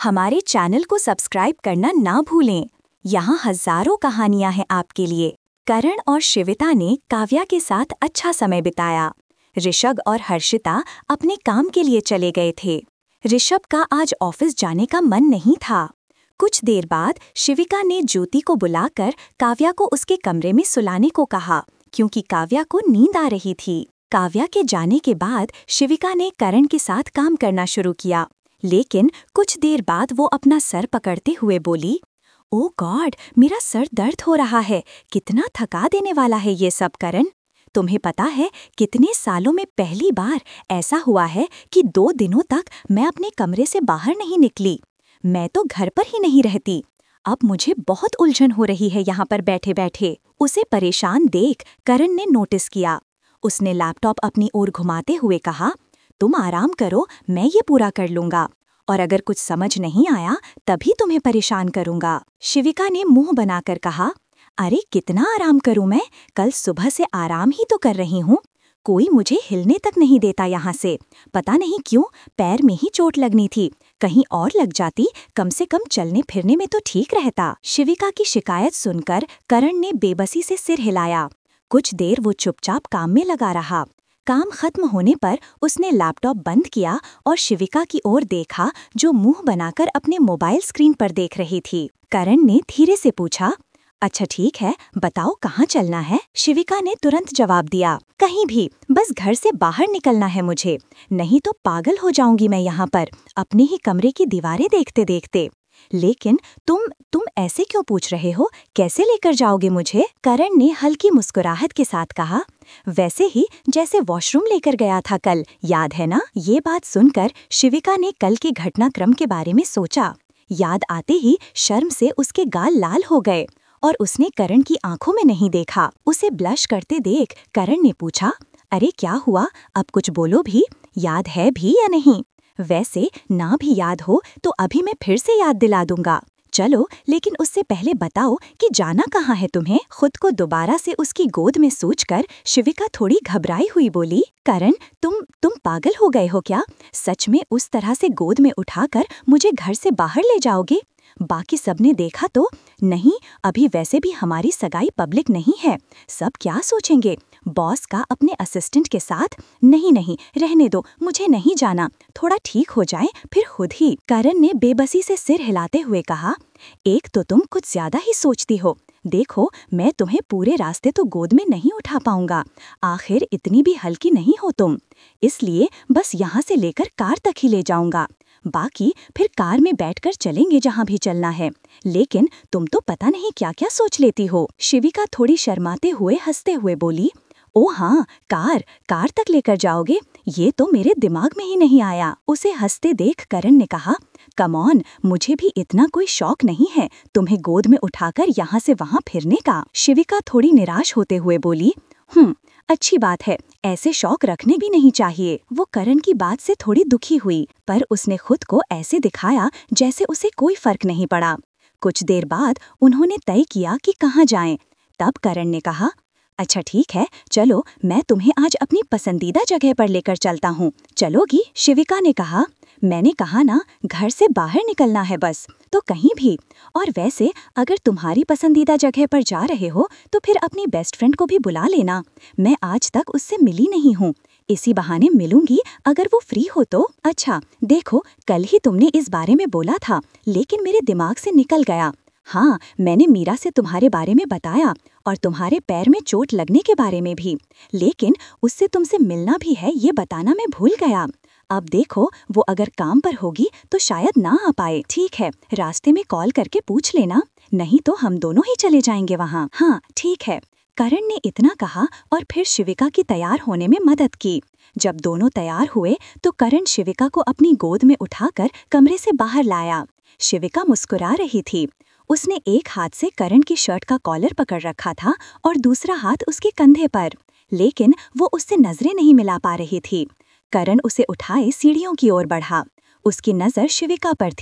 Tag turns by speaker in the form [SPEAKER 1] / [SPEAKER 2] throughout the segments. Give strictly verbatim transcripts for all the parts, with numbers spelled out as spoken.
[SPEAKER 1] हमारे चैनल को सब्सक्राइब करना ना भूलें। यहाँ हजारों कहानियाँ हैं आपके लिए। करण और शिविता ने काव्या के साथ अच्छा समय बिताया। ऋषभ और हर्षिता अपने काम के लिए चले गए थे। ऋषभ का आज ऑफिस जाने का मन नहीं था। कुछ देर बाद शिविका ने ज्योति को बुलाकर काव्या को उसके कमरे में सुलाने को कहा, क्योंकि काव्या को नींद आ रही थी। काव्या के जाने के बाद शिविका ने करण के साथ काम करना शुरू किया, लेकिन कुछ देर बाद वो अपना सर पकड़ते हुए बोली, ओह गॉड, मेरा सर दर्द हो रहा है। कितना थका देने वाला है ये सब। करण, तुम्हें पता है कितने सालों में पहली बार ऐसा हुआ है कि दो दिनों तक मैं अपने कमरे से बाहर नहीं निकली। मैं तो घर पर ही नहीं रहती। अब मुझे बहुत उलझन हो रही है यहाँ पर बैठे बैठे। उसे परेशान देख करण ने नोटिस किया। उसने लैपटॉप अपनी ओर घुमाते हुए कहा, तुम आराम करो, मैं ये पूरा कर लूंगा, और अगर कुछ समझ नहीं आया तभी तुम्हें परेशान करूंगा। शिविका ने मुंह बनाकर कहा, अरे कितना आराम करूं मैं, कल सुबह से आराम ही तो कर रही हूँ। कोई मुझे हिलने तक नहीं देता यहाँ से। पता नहीं क्यों, पैर में ही चोट लगनी थी, कहीं और लग जाती, कम से कम चलने फिरने में तो ठीक रहता। शिविका की शिकायत सुनकर करण ने बेबसी से सिर हिलाया। कुछ देर वो चुपचाप काम में लगा रहा। काम खत्म होने पर उसने लैपटॉप बंद किया और शिविका की ओर देखा, जो मुंह बनाकर अपने मोबाइल स्क्रीन पर देख रही थी। करण ने धीरे से पूछा, अच्छा ठीक है, बताओ कहाँ चलना है। शिविका ने तुरंत जवाब दिया, कहीं भी, बस घर से बाहर निकलना है मुझे, नहीं तो पागल हो जाऊंगी मैं यहाँ पर अपने ही कमरे की दीवारें देखते देखते। लेकिन तुम तुम ऐसे क्यों पूछ रहे हो, कैसे लेकर जाओगे मुझे? करण ने हल्की मुस्कुराहट के साथ कहा, वैसे ही जैसे वॉशरूम लेकर गया था कल, याद है ना? ये बात सुनकर शिविका ने कल के घटनाक्रम के बारे में सोचा। याद आते ही शर्म से उसके गाल लाल हो गए और उसने करण की आंखों में नहीं देखा। उसे ब्लश करते देख करण ने पूछा, अरे क्या हुआ, अब कुछ बोलो भी, याद है भी या नहीं? वैसे ना भी याद हो तो अभी मैं फिर से याद दिला दूंगा। चलो, लेकिन उससे पहले बताओ कि जाना कहाँ है तुम्हें? खुद को दोबारा से उसकी गोद में सूझकर शिविका थोड़ी घबराई हुई बोली, करण, तुम तुम पागल हो गए हो क्या? सच में उस तरह से गोद में उठाकर मुझे घर से बाहर ले जाओगे? बाकी सबने देखा तो? नहीं, अभी वैसे भी हमारी सगाई पब्लिक नहीं है, सब क्या सोचेंगे? बॉस का अपने असिस्टेंट के साथ? नहीं नहीं, रहने दो, मुझे नहीं जाना, थोड़ा ठीक हो जाए फिर खुद ही। करण ने बेबसी से सिर हिलाते हुए कहा, एक तो तुम कुछ ज्यादा ही सोचती हो। देखो, मैं तुम्हें पूरे रास्ते तो गोद में नहीं उठा पाऊंगा, आखिर इतनी भी हल्की नहीं हो तुम, इसलिए बस यहाँ से लेकर कार तक ही ले जाऊंगा, बाकी फिर कार में बैठकर चलेंगे जहाँ भी चलना है। लेकिन तुम तो पता नहीं क्या क्या सोच लेती हो। शिविका थोड़ी शर्माते हुए हंसते हुए बोली, ओ हाँ, कार कार तक लेकर जाओगे, ये तो मेरे दिमाग में ही नहीं आया। उसे हंसते देख करण ने कहा, कम ऑन, मुझे भी इतना कोई शौक नहीं है तुम्हें गोद में उठाकर यहाँ से वहाँ फिरने का। शिविका थोड़ी निराश होते हुए बोली, हम्म अच्छी बात है, ऐसे शौक रखने भी नहीं चाहिए। वो करण की बात से थोड़ी दुखी हुई, पर उसने खुद को ऐसे दिखाया जैसे उसे कोई फर्क नहीं पड़ा। कुछ देर बाद उन्होंने तय किया कि कहाँ जाएं। तब करण ने कहा, अच्छा ठीक है, चलो मैं तुम्हें आज अपनी पसंदीदा जगह पर लेकर चलता हूँ, चलोगी? शिविका ने कहा, मैंने कहा ना, घर से बाहर निकलना है बस, तो कहीं भी। और वैसे अगर तुम्हारी पसंदीदा जगह पर जा रहे हो तो फिर अपनी बेस्ट फ्रेंड को भी बुला लेना, मैं आज तक उससे मिली नहीं हूँ, इसी बहाने मिलूंगी अगर वो फ्री हो तो। अच्छा देखो, कल ही तुमने इस बारे में बोला था, लेकिन मेरे दिमाग से निकल गया। हाँ, मैंने मीरा से तुम्हारे बारे में बताया और तुम्हारे पैर में चोट लगने के बारे में भी, लेकिन उससे तुमसे मिलना भी है ये बताना मैं भूल गया। अब देखो, वो अगर काम पर होगी तो शायद ना आ पाए। ठीक है, रास्ते में कॉल करके पूछ लेना, नहीं तो हम दोनों ही चले जाएंगे वहाँ। हाँ ठीक है। करण ने इतना कहा और फिर शिविका की तैयार होने में मदद की। जब दोनों तैयार हुए तो करण शिविका को अपनी गोद में उठाकर कमरे से बाहर लाया। शिविका मुस्कुरा रही थी। उसने एक हाथ से करण की शर्ट का कॉलर पकड़ रखा था और दूसरा हाथ उसके कंधे पर, लेकिन वो उससे नजरें नहीं मिला पा रही थी। करण उसे उठाए सीढ़ियों की ओर बढ़ा। उसकी नजर शिविका पर थी,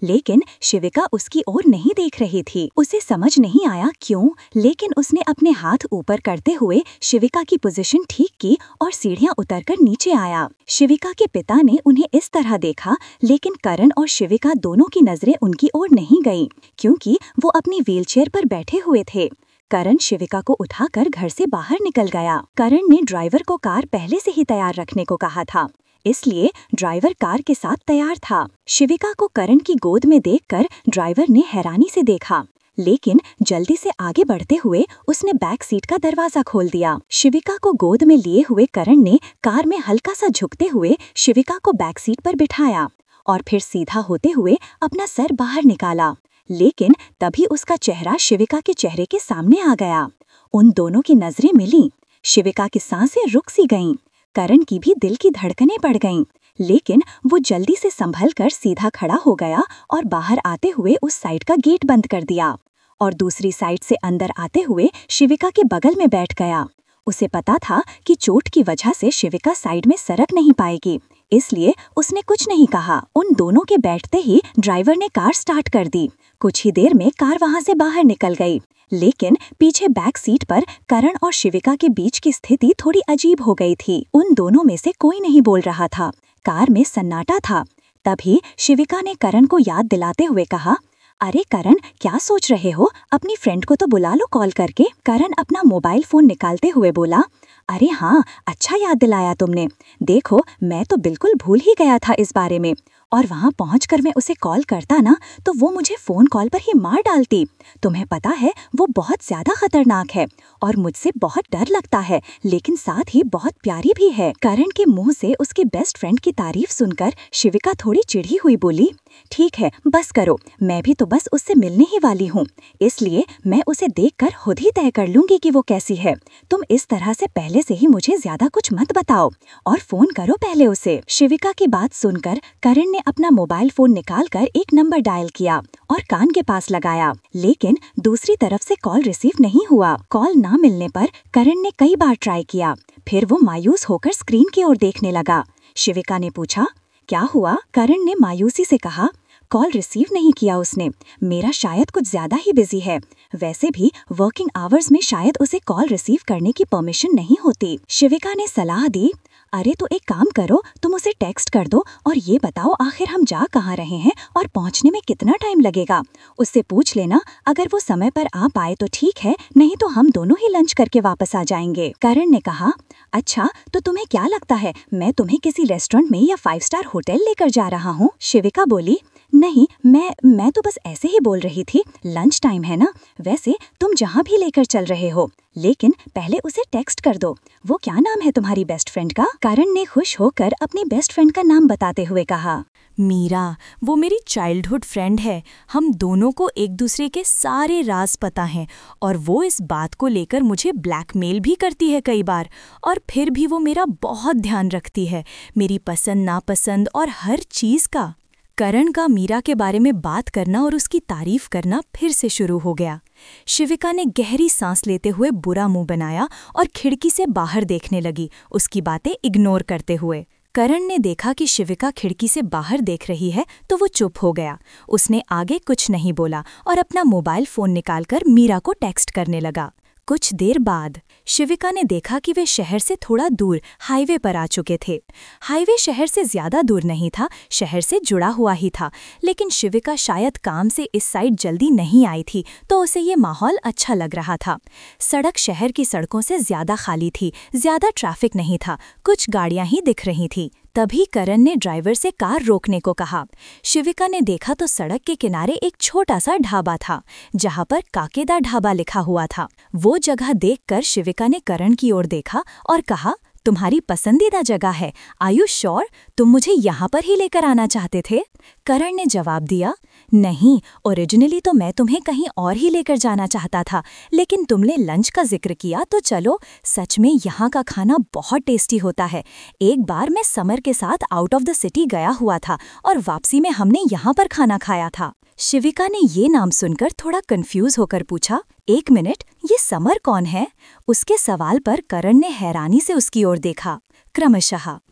[SPEAKER 1] लेकिन शिविका उसकी ओर नहीं देख रही थी। उसे समझ नहीं आया क्यों, लेकिन उसने अपने हाथ ऊपर करते हुए शिविका की पोजीशन ठीक की और सीढ़ियां उतरकर नीचे आया। शिविका के पिता ने उन्हें इस तरह देखा, लेकिन करण और शिविका दोनों की नजरें उनकी ओर नहीं गईं, क्योंकि वो अपनी व्हीलचेयर पर बैठे हुए थे। करण शिविका को उठाकर घर से बाहर निकल गया। करण ने ड्राइवर को कार पहले से ही तैयार रखने को कहा था, इसलिए ड्राइवर कार के साथ तैयार था। शिविका को करण की गोद में देखकर ड्राइवर ने हैरानी से देखा, लेकिन जल्दी से आगे बढ़ते हुए उसने बैक सीट का दरवाजा खोल दिया। शिविका को गोद में लिए हुए करण ने कार में हल्का सा झुकते हुए शिविका को बैक सीट पर बिठाया और फिर सीधा होते हुए अपना सर बाहर निकाला, लेकिन तभी उसका चेहरा शिविका के चेहरे के सामने आ गया। उन दोनों की नजरें मिली। शिविका की सांसें रुक सी गईं। करण की भी दिल की धड़कनें बढ़ गईं, लेकिन वो जल्दी से संभल कर सीधा खड़ा हो गया और बाहर आते हुए उस साइड का गेट बंद कर दिया और दूसरी साइड से अंदर आते हुए शिविका के बगल में बैठ गया। उसे पता था कि चोट की वजह से शिविका साइड में सरक नहीं पाएगी, इसलिए उसने कुछ नहीं कहा। उन दोनों के बैठते ही ड्राइवर ने कार स्टार्ट कर दी। कुछ ही देर में कार वहां से बाहर निकल गई, लेकिन पीछे बैक सीट पर करण और शिविका के बीच की स्थिति थोड़ी अजीब हो गई थी। उन दोनों में से कोई नहीं बोल रहा था। कार में सन्नाटा था। तभी शिविका ने करण को याद दिलाते हुए कहा, अरे करण, क्या सोच रहे हो? अपनी फ्रेंड को तो बुला लो कॉल करके। करण अपना मोबाइल फोन निकालते हुए बोला, अरे हाँ, अच्छा याद दिलाया तुमने। देखो, मैं तो बिल्कुल भूल ही गया था इस बारे में, और वहाँ पहुंचकर मैं उसे कॉल करता ना तो वो मुझे फ़ोन कॉल पर ही मार डालती। तुम्हें पता है वो बहुत ज़्यादा खतरनाक है और मुझसे बहुत डर लगता है, लेकिन साथ ही बहुत प्यारी भी है। करण के मुंह से उसके बेस्ट फ्रेंड की तारीफ सुनकर शिविका थोड़ी चिढ़ी हुई बोली, ठीक है, बस करो, मैं भी तो बस उससे मिलने ही वाली हूँ, इसलिए मैं उसे देखकर खुद ही तय कर लूंगी कि वो कैसी है। तुम इस तरह से पहले से ही मुझे ज्यादा कुछ मत बताओ और फोन करो पहले उसे। शिविका की बात सुनकर करण ने अपना मोबाइल फोन निकालकर एक नंबर डायल किया और कान के पास लगाया, लेकिन दूसरी तरफ से कॉल रिसीव नहीं हुआ। कॉल ना मिलने पर करण ने कई बार ट्राई किया, फिर वो मायूस होकर स्क्रीन की ओर देखने लगा। शिविका ने पूछा, क्या हुआ? करण ने मायूसी से कहा, कॉल रिसीव नहीं किया उसने। मेरा शायद कुछ ज्यादा ही बिजी है। वैसे भी वर्किंग आवर्स में शायद उसे कॉल रिसीव करने की परमिशन नहीं होती। शिविका ने सलाह दी, अरे तो एक काम करो, तुम उसे टेक्स्ट कर दो और ये बताओ आखिर हम जा कहाँ रहे हैं और पहुँचने में कितना टाइम लगेगा। उससे पूछ लेना, अगर वो समय पर आ पाए तो ठीक है, नहीं तो हम दोनों ही लंच करके वापस आ जाएंगे। करण ने कहा, अच्छा तो तुम्हें क्या लगता है मैं तुम्हें किसी रेस्टोरेंट में या फाइव स्टार होटल लेकर जा रहा हूँ? शिविका बोली, नहीं, मैं मैं तो बस ऐसे ही बोल रही थी, लंच टाइम है ना। वैसे तुम जहाँ भी लेकर चल रहे हो, लेकिन पहले उसे टेक्स्ट कर दो। वो क्या नाम है तुम्हारी बेस्ट फ्रेंड का? करण ने खुश होकर अपनी बेस्ट फ्रेंड का नाम बताते हुए कहा,
[SPEAKER 2] मीरा। वो मेरी चाइल्डहुड फ्रेंड है। हम दोनों को एक दूसरे के सारे राज पता हैं और वो इस बात को लेकर मुझे ब्लैकमेल भी करती है कई बार, और फिर भी वो मेरा बहुत ध्यान रखती है, मेरी पसंद नापसंद और हर चीज़ का। करण का मीरा के बारे में बात करना और उसकी तारीफ करना फिर से शुरू हो गया। शिविका ने गहरी सांस लेते हुए बुरा मुंह बनाया और खिड़की से बाहर देखने लगी, उसकी बातें इग्नोर करते हुए। करण ने देखा कि शिविका खिड़की से बाहर देख रही है तो वो चुप हो गया। उसने आगे कुछ नहीं बोला और अपना मोबाइल फोन निकालकर मीरा को टेक्स्ट करने लगा। कुछ देर बाद शिविका ने देखा कि वे शहर से थोड़ा दूर हाईवे पर आ चुके थे। हाईवे शहर से ज्यादा दूर नहीं था, शहर से जुड़ा हुआ ही था, लेकिन शिविका शायद काम से इस साइड जल्दी नहीं आई थी तो उसे ये माहौल अच्छा लग रहा था। सड़क शहर की सड़कों से ज्यादा खाली थी, ज्यादा ट्रैफिक नहीं था, कुछ गाड़ियां ही दिख रही थी। तभी करण ने ड्राइवर से कार रोकने को कहा। शिविका ने देखा तो सड़क के किनारे एक छोटा सा ढाबा था जहां पर काकेदा ढाबा लिखा हुआ था। वो जगह देखकर शिविका ने करण की ओर देखा और कहा, तुम्हारी पसंदीदा जगह है, आर यू श्योर? तुम मुझे यहाँ पर ही लेकर आना चाहते थे? करण ने जवाब दिया, नहीं, ओरिजिनली तो मैं तुम्हें कहीं और ही लेकर जाना चाहता था, लेकिन तुमने लंच का जिक्र किया तो चलो। सच में यहाँ का खाना बहुत टेस्टी होता है। एक बार मैं समर के साथ आउट ऑफ द सिटी गया हुआ था और वापसी में हमने यहाँ पर खाना खाया था। शिविका ने ये नाम सुनकर थोड़ा कंफ्यूज होकर पूछा, एक मिनट, ये समर कौन है? उसके सवाल पर करण ने हैरानी से उसकी ओर देखा। क्रमशः